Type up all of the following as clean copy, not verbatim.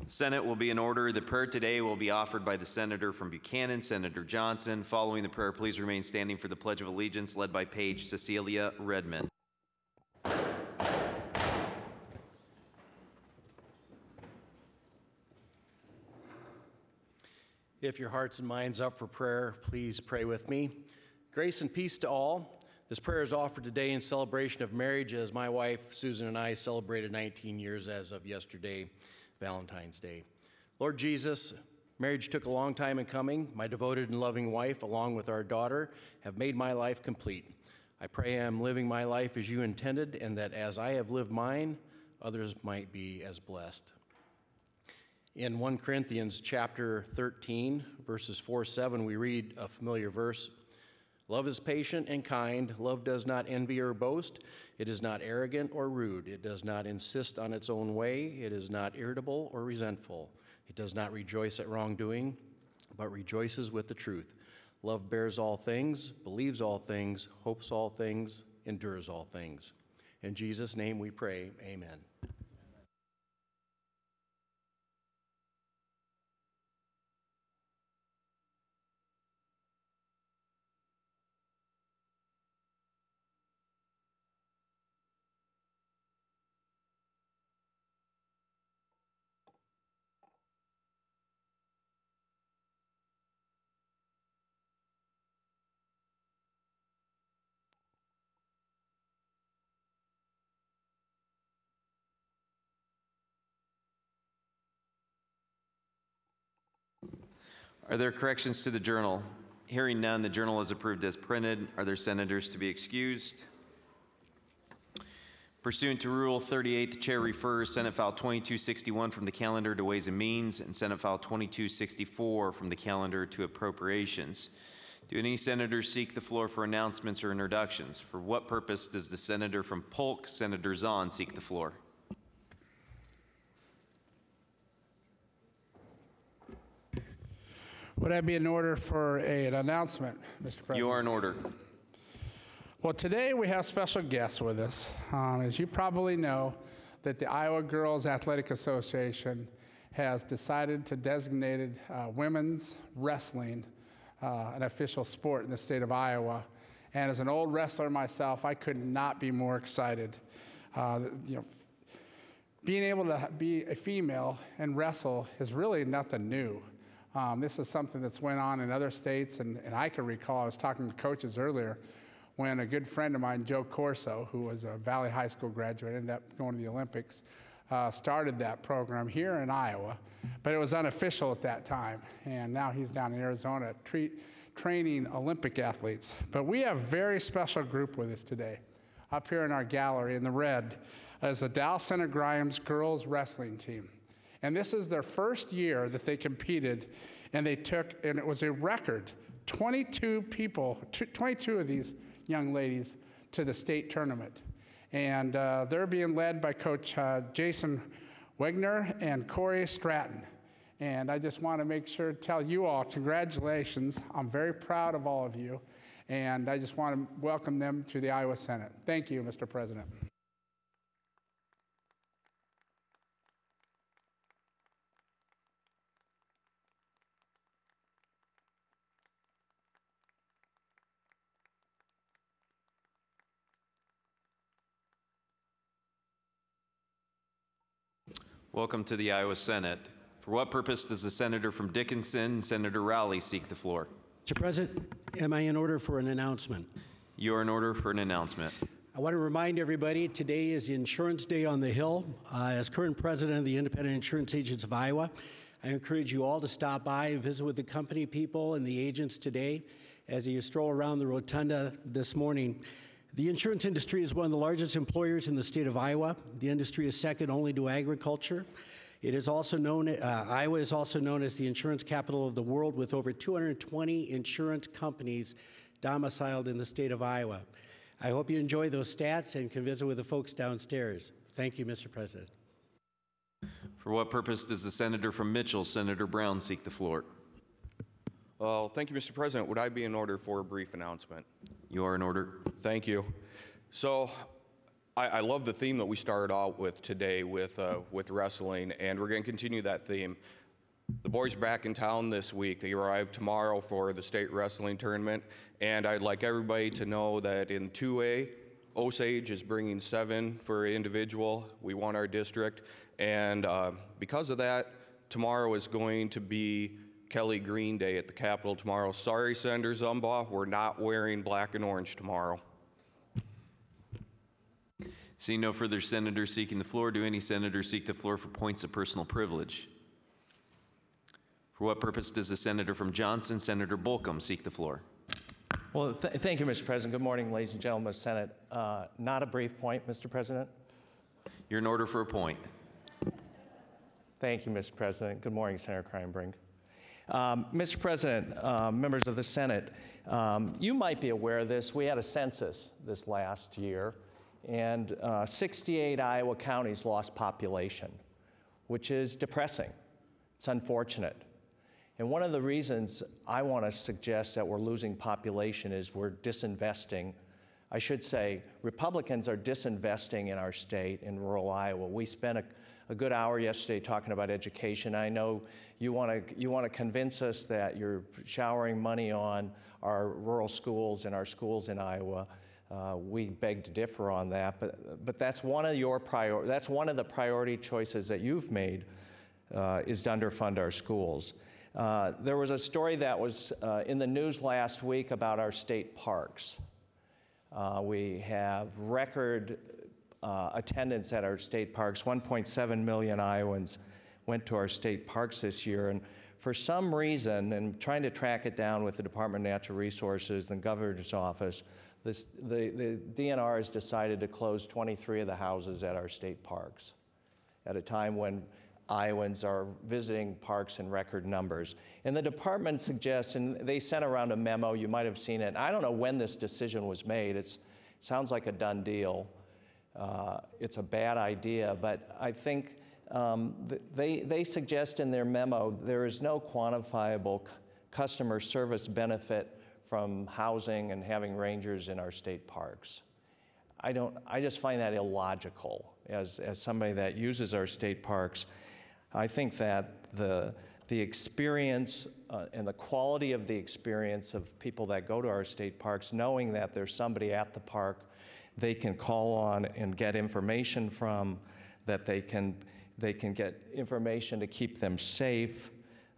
Senate will be in order. The prayer today will be offered by the Senator from Buchanan, Senator Johnson. Following the prayer, please remain standing for the Pledge of Allegiance led by Paige Cecilia Redmond. If your hearts and minds up for prayer, please pray with me. Grace and peace to all. This prayer is offered today in celebration of marriage as my wife, Susan, and I celebrated 19 years as of yesterday, Valentine's Day. Lord Jesus, marriage took a long time in coming. My devoted and loving wife, along with our daughter, have made my life complete. I pray I am living my life as you intended, and that as I have lived mine, others might be as blessed. In 1 Corinthians chapter 13, verses 4-7, we read a familiar verse. Love is patient and kind. Love does not envy or boast. It is not arrogant or rude. It does not insist on its own way. It is not irritable or resentful. It does not rejoice at wrongdoing, but rejoices with the truth. Love bears all things, believes all things, hopes all things, endures all things. In Jesus' name we pray, amen. Are there corrections to the journal? Hearing none, the journal is approved as printed. Are there senators to be excused? Pursuant to Rule 38, the chair refers Senate File 2261 from the calendar to Ways and Means and Senate File 2264 from the calendar to Appropriations. Do any senators seek the floor for announcements or introductions? For what purpose does the senator from Polk, Senator Zahn, seek the floor? Would I be in order for an announcement, Mr. President? You are in order. Well, today we have special guests with us. As you probably know, that the Iowa Girls Athletic Association has decided to designate women's wrestling an official sport in the state of Iowa. And as an old wrestler myself, I could not be more excited. Being able to be a female and wrestle is really nothing new. This is something that's went on in other states, and I can recall, I was talking to coaches earlier, when a good friend of mine, Joe Corso, who was a Valley High School graduate, ended up going to the Olympics, started that program here in Iowa, but it was unofficial at that time, and now he's down in Arizona training Olympic athletes. But we have a very special group with us today. Up here in our gallery in the red is the Dallas Center Grimes girls wrestling team. And this is their first year that they competed, and it was a record, 22 of these young ladies to the state tournament. And they're being led by Coach Jason Wegner and Corey Stratton. And I just want to make sure to tell you all congratulations. I'm very proud of all of you. And I just want to welcome them to the Iowa Senate. Thank you, Mr. President. Welcome to the Iowa Senate. For what purpose does the senator from Dickinson, Senator Rowley, seek the floor? Mr. President, am I in order for an announcement? You are in order for an announcement. I want to remind everybody today is Insurance Day on the Hill. As current president of the Independent Insurance Agents of Iowa, I encourage you all to stop by and visit with the company people and the agents today as you stroll around the rotunda this morning. The insurance industry is one of the largest employers in the state of Iowa. The industry is second only to agriculture. It is also known, Iowa is also known as the insurance capital of the world, with over 220 insurance companies domiciled in the state of Iowa. I hope you enjoy those stats and can visit with the folks downstairs. Thank you, Mr. President. For what purpose does the senator from Mitchell, Senator Brown, seek the floor? Well, thank you, Mr. President. Would I be in order for a brief announcement? You are in order. Thank you. So, I love the theme that we started out with today with wrestling, and we're going to continue that theme. The boys are back in town this week. They arrive tomorrow for the state wrestling tournament, and I'd like everybody to know that in 2A, Osage is bringing 7 for individual. We won our district, and because of that, tomorrow is going to be Kelly Green Day at the Capitol tomorrow. Sorry, Senator Zumbaugh, we're not wearing black and orange tomorrow. Seeing no further senators seeking the floor, do any senators seek the floor for points of personal privilege? For what purpose does the senator from Johnson, Senator Bolcom, seek the floor? Well, thank you, Mr. President. Good morning, ladies and gentlemen of the Senate. Not a brief point, Mr. President. You're in order for a point. Thank you, Mr. President. Good morning, Senator Kreinbrink. Mr. President, members of the Senate, you might be aware of this. We had a census this last year, and 68 Iowa counties lost population, which is depressing. It's unfortunate. And one of the reasons I want to suggest that we're losing population is we're disinvesting. I should say Republicans are disinvesting in our state, in rural Iowa. We spent a good hour yesterday talking about education. I know you want to convince us that you're showering money on our rural schools and our schools in Iowa. We beg to differ on that, but that's one of that's one of the priority choices that you've made, is to underfund our schools. There was a story that was in the news last week about our state parks. We have record attendance at our state parks. 1.7 million Iowans went to our state parks this year, and for some reason, and trying to track it down with the Department of Natural Resources and the governor's office, the DNR has decided to close 23 of the houses at our state parks at a time when Iowans are visiting parks in record numbers. And the department suggests, and they sent around a memo, you might have seen it. I don't know when this decision was made. It sounds like a done deal. It's a bad idea, but I think they suggest in their memo there is no quantifiable customer service benefit from housing and having rangers in our state parks. I just find that illogical as somebody that uses our state parks. I think that the experience and the quality of the experience of people that go to our state parks, knowing that there's somebody at the park they can call on and get information from, that they can get information to keep them safe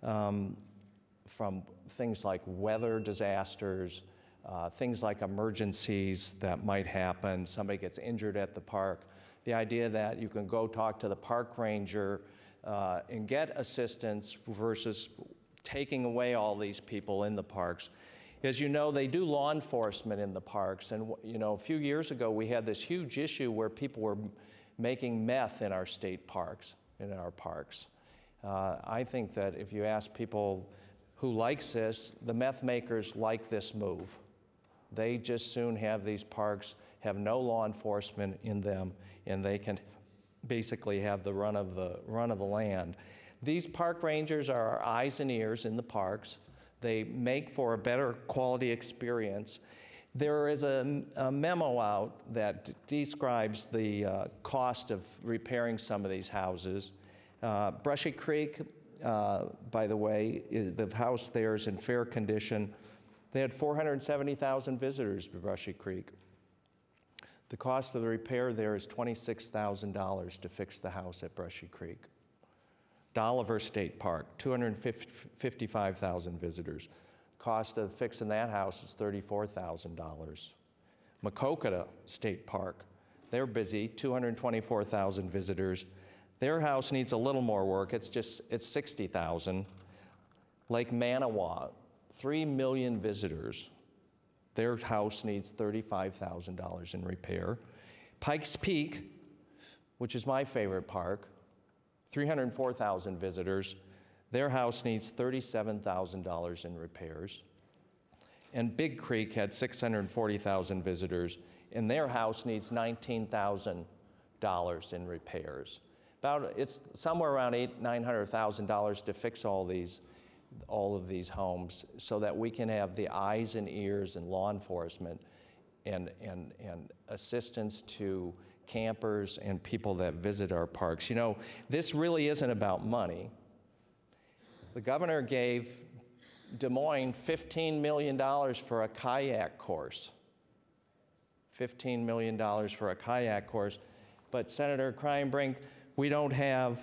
from things like weather disasters, things like emergencies that might happen, somebody gets injured at the park. The idea that you can go talk to the park ranger and get assistance versus taking away all these people in the parks. As you know, they do law enforcement in the parks, and a few years ago we had this huge issue where people were making meth in our state parks, in our parks. I think that if you ask people who likes this, the meth makers like this move. They just soon have these parks have no law enforcement in them, and they can basically have the run of the land. These park rangers are our eyes and ears in the parks. They make for a better quality experience. There is a memo out that describes the cost of repairing some of these houses. Brushy Creek, by the way, the house there is in fair condition. They had 470,000 visitors to Brushy Creek. The cost of the repair there is $26,000 to fix the house at Brushy Creek. Dolliver State Park, 255,000 visitors. Cost of fixing that house is $34,000. Maquoketa State Park, they're busy, 224,000 visitors. Their house needs a little more work, it's 60,000. Lake Manawa, 3 million visitors. Their house needs $35,000 in repair. Pikes Peak, which is my favorite park, 304,000 visitors. Their house needs $37,000 in repairs. And Big Creek had 640,000 visitors, and their house needs $19,000 in repairs. It's somewhere around $900,000 to fix all of these homes so that we can have the eyes and ears and law enforcement and assistance to campers and people that visit our parks. You know, this really isn't about money. The governor gave Des Moines $15 million for a kayak course. $15 million for a kayak course. But Senator Kreinbrink, we don't have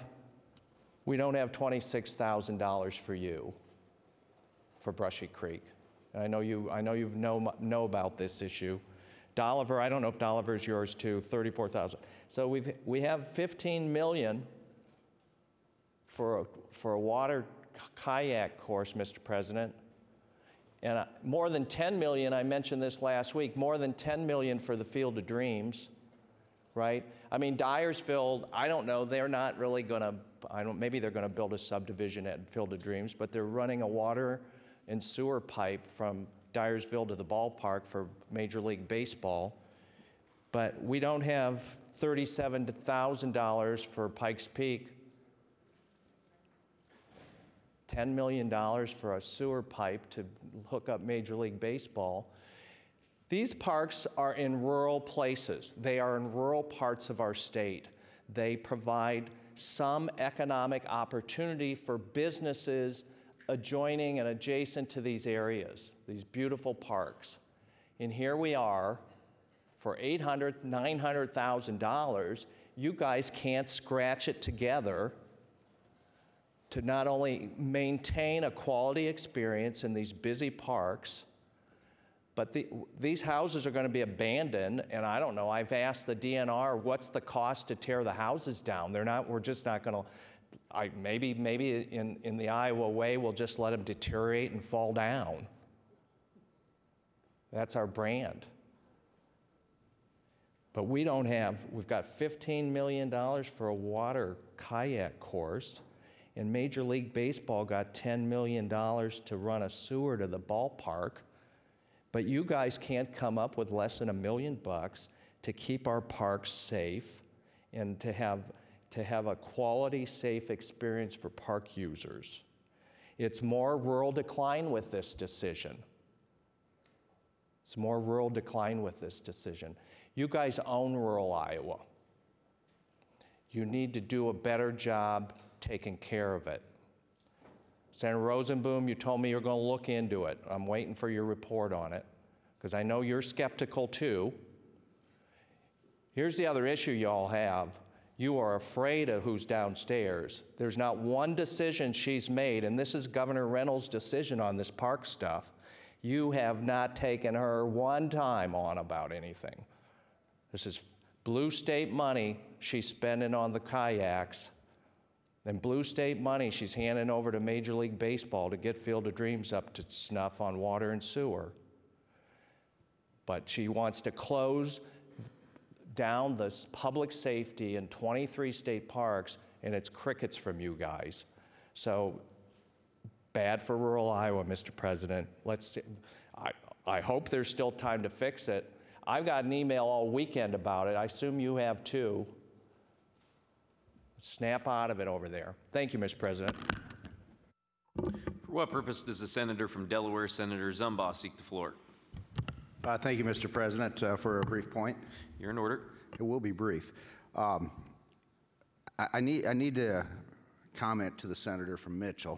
$26,000 for you for Brushy Creek. And I know you know about this issue. Dolliver, I don't know if Dolliver's yours too, $34,000. So we have $15 million for a water kayak course, Mr. President. And more than $10 million, I mentioned this last week, more than $10 million for the Field of Dreams, right? I mean, Dyersfield, I don't know, they're not really gonna, maybe they're gonna build a subdivision at Field of Dreams, but they're running a water and sewer pipe from Dyersville to the ballpark for Major League Baseball. But we don't have $37,000 for Pikes Peak. $10 million for a sewer pipe to hook up Major League Baseball. These parks are in rural places. They are in rural parts of our state. They provide some economic opportunity for businesses adjoining and adjacent to these areas, these beautiful parks. And here we are, for $800,000, $900,000, you guys can't scratch it together to not only maintain a quality experience in these busy parks, but these houses are going to be abandoned, and I don't know, I've asked the DNR, what's the cost to tear the houses down? We're just not going to, maybe in the Iowa way, we'll just let them deteriorate and fall down. That's our brand. But we've got $15 million for a water kayak course, and Major League Baseball got $10 million to run a sewer to the ballpark. But you guys can't come up with less than $1 million to keep our parks safe and to have a quality, safe experience for park users. It's more rural decline with this decision. It's more rural decline with this decision. You guys own rural Iowa. You need to do a better job taking care of it. Senator Rosenboom, you told me you're going to look into it. I'm waiting for your report on it, because I know you're skeptical too. Here's the other issue y'all have. You are afraid of who's downstairs. There's not one decision she's made, and this is Governor Reynolds' decision on this park stuff. You have not taken her one time on about anything. This is blue state money she's spending on the kayaks, and blue state money she's handing over to Major League Baseball to get Field of Dreams up to snuff on water and sewer. But she wants to close down the public safety in 23 state parks, and it's crickets from you guys. So bad for rural Iowa, Mr. President. Let's see. I hope there's still time to fix it. I've got an email all weekend about it. I assume you have too. Snap out of it over there. Thank you, Mr. President. For what purpose does the senator from Delaware, Senator Zumbaugh, seek the floor? Thank you, Mr. President. For a brief point. You're in order. It will be brief. I need to comment to the senator from Mitchell.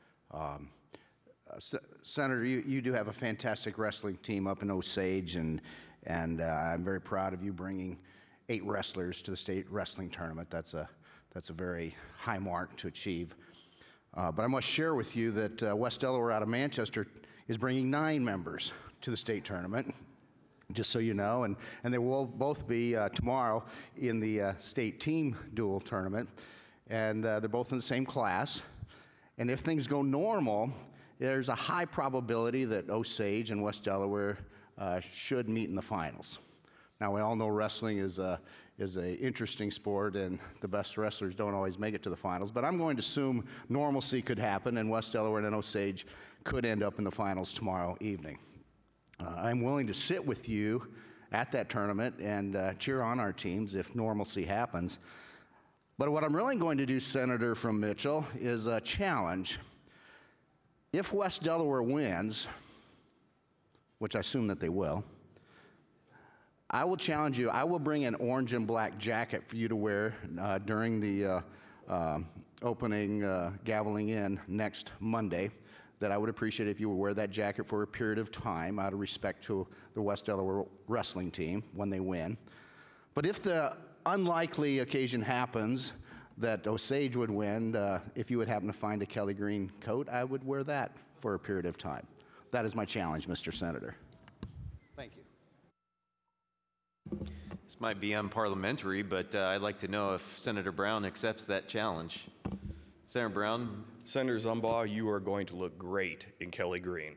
Senator, you do have a fantastic wrestling team up in Osage, and I'm very proud of you bringing 8 wrestlers to the state wrestling tournament. That's a very high mark to achieve. But I must share with you that West Delaware out of Manchester is bringing 9 members to the state tournament, just so you know, and they will both be tomorrow in the state team dual tournament, and they're both in the same class. And if things go normal, there's a high probability that Osage and West Delaware should meet in the finals. Now, we all know wrestling is an interesting sport, and the best wrestlers don't always make it to the finals, but I'm going to assume normalcy could happen, and West Delaware and Osage could end up in the finals tomorrow evening. I'm willing to sit with you at that tournament and cheer on our teams if normalcy happens. But what I'm really going to do, Senator from Mitchell, is a challenge. If West Delaware wins, which I assume that they will, I will challenge you. I will bring an orange and black jacket for you to wear during the opening gaveling in next Monday. That I would appreciate if you would wear that jacket for a period of time out of respect to the West Delaware wrestling team when they win. But if the unlikely occasion happens that Osage would win, if you would happen to find a Kelly Green coat, I would wear that for a period of time. That is my challenge, Mr. Senator. Thank you. This might be unparliamentary, but I'd like to know if Senator Brown accepts that challenge. Senator Brown? Senator Zumbaugh, you are going to look great in Kelly Green.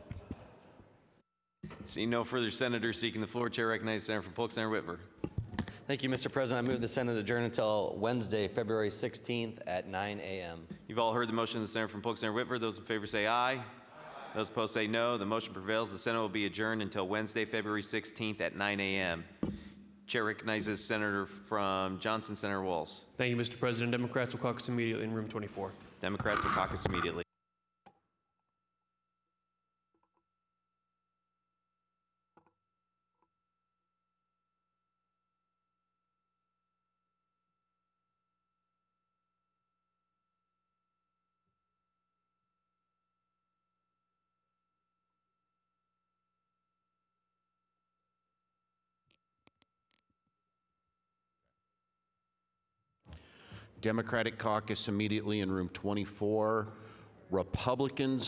Seeing no further senators seeking the floor, Chair recognizes Senator from Polk, Senator Whitver. Thank you, Mr. President. I move the Senate adjourn until Wednesday, February 16th at 9 a.m. You've all heard the motion of the Senator from Polk, Senator Whitver. Those in favor say aye. Aye. Those opposed say no. The motion prevails. The Senate will be adjourned until Wednesday, February 16th at 9 a.m. Chair recognizes Senator from Johnson, Senator Walz. Thank you, Mr. President. Democrats will caucus immediately in room 24. Democrats will caucus immediately. Democratic caucus immediately in room 24. Republicans